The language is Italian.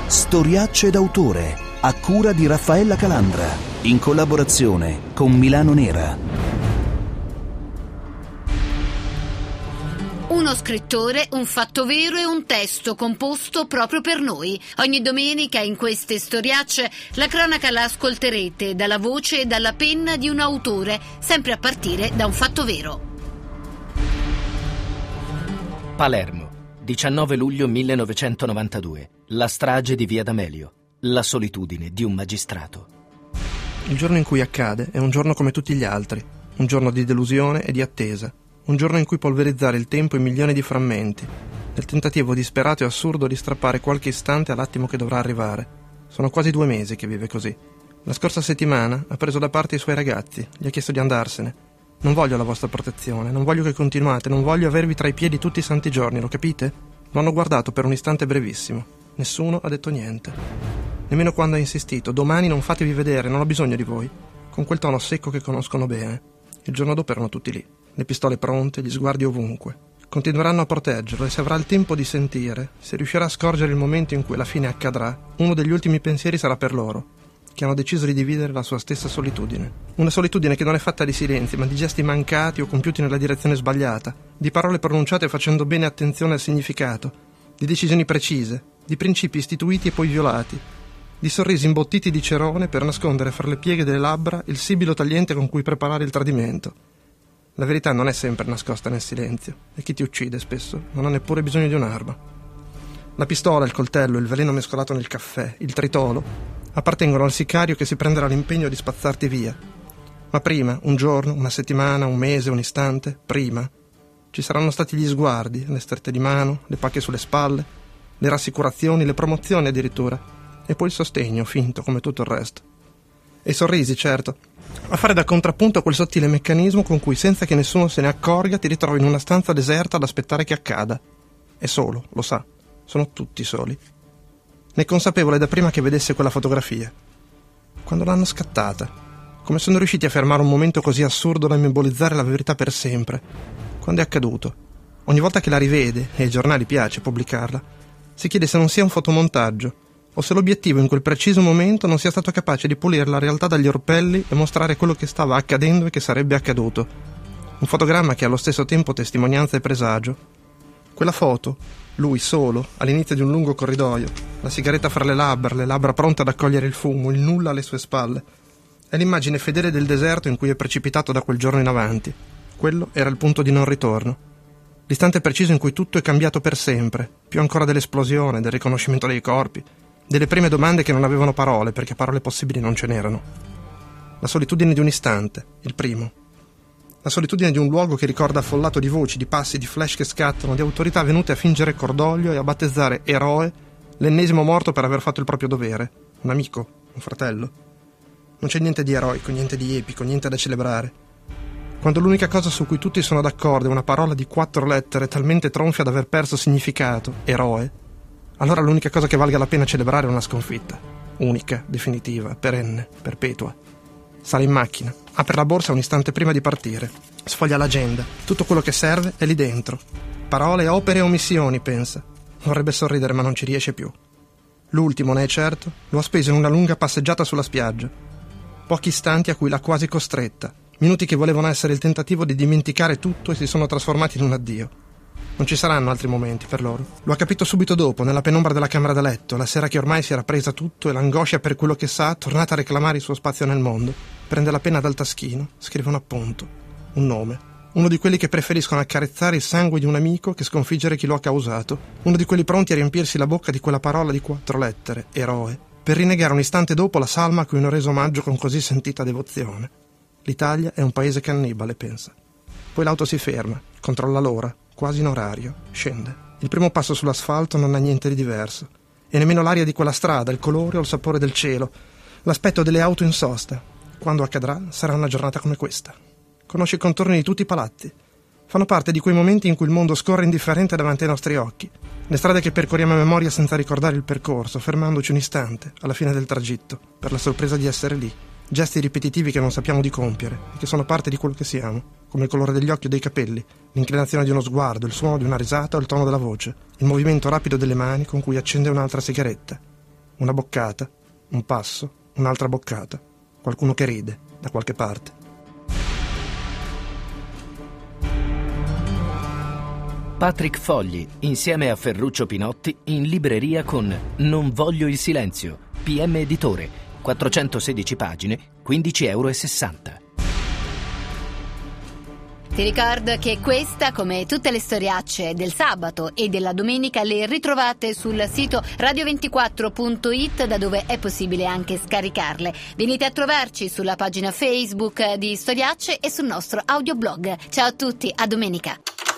Storiacce d'autore, a cura di Raffaella Calandra, in collaborazione con Milano Nera. Uno scrittore, un fatto vero e un testo composto proprio per noi. Ogni domenica in queste storiacce la cronaca la ascolterete dalla voce e dalla penna di un autore, sempre a partire da un fatto vero. Palermo, 19 luglio 1992. La strage di Via D'Amelio. La solitudine di un magistrato. Il giorno in cui accade è un giorno come tutti gli altri, un giorno di delusione e di attesa, un giorno in cui polverizzare il tempo in milioni di frammenti, nel tentativo disperato e assurdo di strappare qualche istante all'attimo che dovrà arrivare. Sono quasi 2 mesi che vive così. La scorsa settimana ha preso da parte i suoi ragazzi, gli ha chiesto di andarsene. Non voglio la vostra protezione, non voglio che continuate, non voglio avervi tra i piedi tutti i santi giorni, lo capite? Lo hanno guardato per un istante brevissimo. Nessuno ha detto niente. Nemmeno quando ha insistito: domani non fatevi vedere, non ho bisogno di voi, con quel tono secco che conoscono bene. Il giorno dopo erano tutti lì, le pistole pronte, gli sguardi ovunque. Continueranno a proteggerlo e se avrà il tempo di sentire, se riuscirà a scorgere il momento in cui la fine accadrà, uno degli ultimi pensieri sarà per loro, che hanno deciso di dividere la sua stessa solitudine. Una solitudine che non è fatta di silenzi, ma di gesti mancati o compiuti nella direzione sbagliata, di parole pronunciate facendo bene attenzione al significato, di decisioni precise, di principi istituiti e poi violati, di sorrisi imbottiti di cerone per nascondere fra le pieghe delle labbra il sibilo tagliente con cui preparare il tradimento. La verità non è sempre nascosta nel silenzio, e chi ti uccide spesso non ha neppure bisogno di un'arma. La pistola, il coltello, il veleno mescolato nel caffè, il tritolo, appartengono al sicario che si prenderà l'impegno di spazzarti via. Ma prima, un giorno, una settimana, un mese, un istante, prima, ci saranno stati gli sguardi, le strette di mano, le pacche sulle spalle, le rassicurazioni, le promozioni addirittura, e poi il sostegno, finto come tutto il resto. E i sorrisi, certo, a fare da contrappunto a quel sottile meccanismo con cui, senza che nessuno se ne accorga, ti ritrovi in una stanza deserta ad aspettare che accada. È solo, lo sa, sono tutti soli. Ne è consapevole da prima che vedesse quella fotografia. Quando l'hanno scattata, come sono riusciti a fermare un momento così assurdo da immobolizzare la verità per sempre? Quando è accaduto? Ogni volta che la rivede, e ai giornali piace pubblicarla, si chiede se non sia un fotomontaggio, o se l'obiettivo in quel preciso momento non sia stato capace di pulire la realtà dagli orpelli e mostrare quello che stava accadendo e che sarebbe accaduto. Un fotogramma che è allo stesso tempo testimonianza e presagio. Quella foto, lui solo, all'inizio di un lungo corridoio, la sigaretta fra le labbra pronte ad accogliere il fumo, il nulla alle sue spalle. È l'immagine fedele del deserto in cui è precipitato da quel giorno in avanti. Quello era il punto di non ritorno. L'istante preciso in cui tutto è cambiato per sempre, più ancora dell'esplosione, del riconoscimento dei corpi, delle prime domande che non avevano parole, perché parole possibili non ce n'erano. La solitudine di un istante, il primo. La solitudine di un luogo che ricorda affollato di voci, di passi, di flash che scattano, di autorità venute a fingere cordoglio e a battezzare eroe l'ennesimo morto per aver fatto il proprio dovere. Un amico, un fratello. Non c'è niente di eroico, niente di epico, niente da celebrare. Quando l'unica cosa su cui tutti sono d'accordo è una parola di 4 lettere talmente tronfia da aver perso significato, eroe, allora l'unica cosa che valga la pena celebrare è una sconfitta. Unica, definitiva, perenne, perpetua. Sale in macchina, apre la borsa un istante prima di partire, sfoglia l'agenda, tutto quello che serve è lì dentro. Parole, opere e omissioni, pensa. Vorrebbe sorridere ma non ci riesce più. L'ultimo, ne è certo, lo ha speso in una lunga passeggiata sulla spiaggia. Pochi istanti a cui l'ha quasi costretta. Minuti che volevano essere il tentativo di dimenticare tutto e si sono trasformati in un addio. Non ci saranno altri momenti per loro. Lo ha capito subito dopo, nella penombra della camera da letto, la sera che ormai si era presa tutto e l'angoscia per quello che sa, tornata a reclamare il suo spazio nel mondo. Prende la penna dal taschino, scrive un appunto, un nome. Uno di quelli che preferiscono accarezzare il sangue di un amico che sconfiggere chi lo ha causato. Uno di quelli pronti a riempirsi la bocca di quella parola di 4 lettere, eroe, per rinnegare un istante dopo la salma a cui hanno reso omaggio con così sentita devozione. L'Italia è un paese cannibale, pensa. Poi l'auto si ferma, controlla l'ora, quasi in orario, scende. Il primo passo sull'asfalto non ha niente di diverso. E nemmeno l'aria di quella strada, il colore o il sapore del cielo, l'aspetto delle auto in sosta. Quando accadrà, sarà una giornata come questa. Conosce i contorni di tutti i palazzi. Fanno parte di quei momenti in cui il mondo scorre indifferente davanti ai nostri occhi. Le strade che percorriamo a memoria senza ricordare il percorso, fermandoci un istante, alla fine del tragitto, per la sorpresa di essere lì. Gesti ripetitivi che non sappiamo di compiere e che sono parte di quello che siamo, come il colore degli occhi o dei capelli, l'inclinazione di uno sguardo, il suono di una risata o il tono della voce, il movimento rapido delle mani con cui accende un'altra sigaretta. Una boccata, un passo, un'altra boccata, qualcuno che ride da qualche parte. Patrick Fogli, insieme a Ferruccio Pinotti, in libreria con Non voglio il silenzio, PM Editore, 416 pagine, €15,60. Ti ricordo che questa, come tutte le storiacce del sabato e della domenica, le ritrovate sul sito radio24.it, da dove è possibile anche scaricarle. Venite a trovarci sulla pagina Facebook di Storiacce e sul nostro audioblog. Ciao a tutti, a domenica.